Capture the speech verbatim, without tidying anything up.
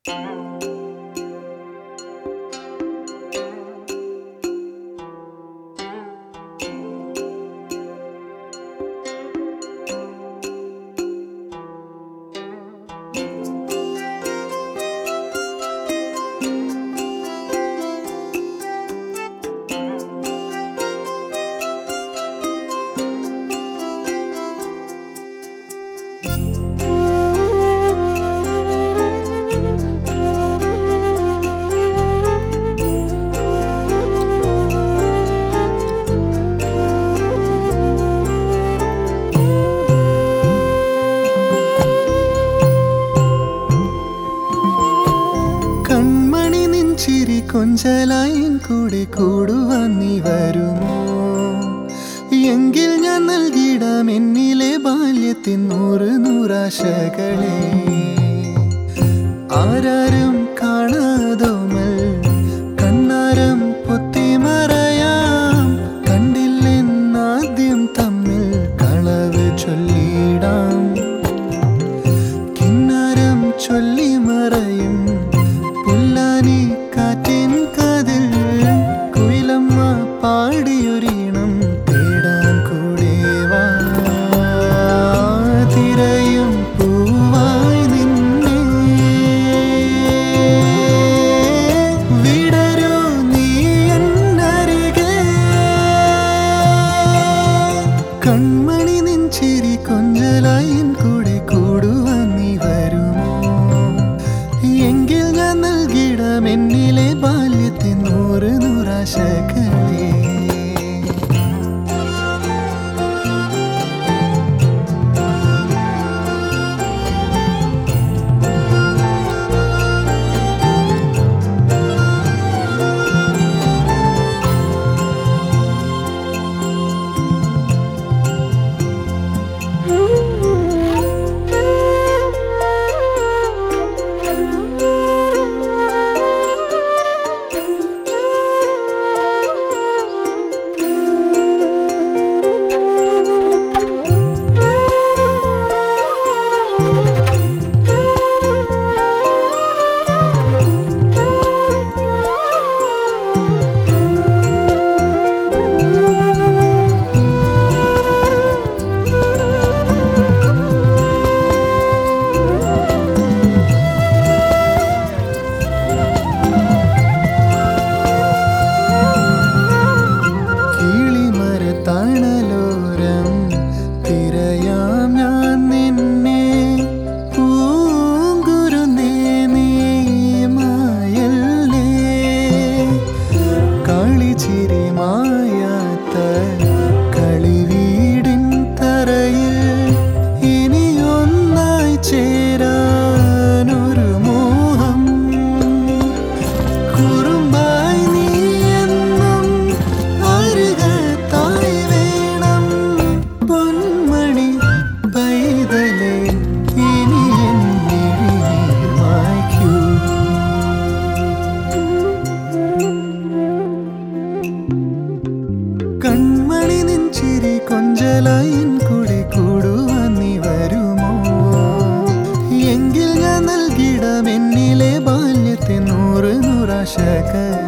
ചിരി കൊഞ്ചലായിൻ കൂടെ കൂടുവാൻ നീ വരുമോ? എങ്കിൽ ഞാൻ നൽകിടാം എന്നിലെ ബാല്യത്തിൻ നൂറ് നൂറാശകളെ. ആരാരും കാണാതോമൽ കണ്ണാരം പൊത്തിമറയാം. കണ്ടില്ലെന്നാദ്യം തമ്മിൽ കളവ് ചൊല്ലിടാം. കിന്നാരം ചൊല്ലി മറയും പുല്ലാനി കാറ്റിൻ കാതിൽ കുയിലമ്മ പാടിയൊരീണം തേടാൻ കൂടെ വാ. തിരയും പൂവായി നിന്നെ വിടരൂ നീ എന്നരികെ. കൺമണി നിൻ ചിരി കൊഞ്ചലായിൻ കൂടെ കൂടുവാൻ നീ വരുമോ? എങ്കിൽ ഞാൻ നൽകിടാം എന്നിലെ ബാല്യത്തിൻ നൂറ് നൂറാശകളെ. തണലോരം തിരയാം ഞാൻ നിന്നെ. പൂങ്കുരുന്നേ നീ മായല്ലേ. കളിച്ചിരി മായാത്ത കളിവീടിൻ തറയിൽ ഇനിയൊന്നായി ചേരാനൊരു മോഹം. കുറുമ്പായി നീ എന്നും അരികത്തായി വേണം. പൊന്മണി പൈതലേ ഇനി എന്നിഴിനീർ മായ്ക്കൂ. കൺമണി നിൻ ചിരി കൊഞ്ചലായിൻ കൂടെ കൂടുവാൻ നീ വരുമോ? എങ്കിൽ ഞാൻ നൽകിടാം എന്നിലെ ബാല്യത്തിൻ നൂറ് നൂറാശകളെ.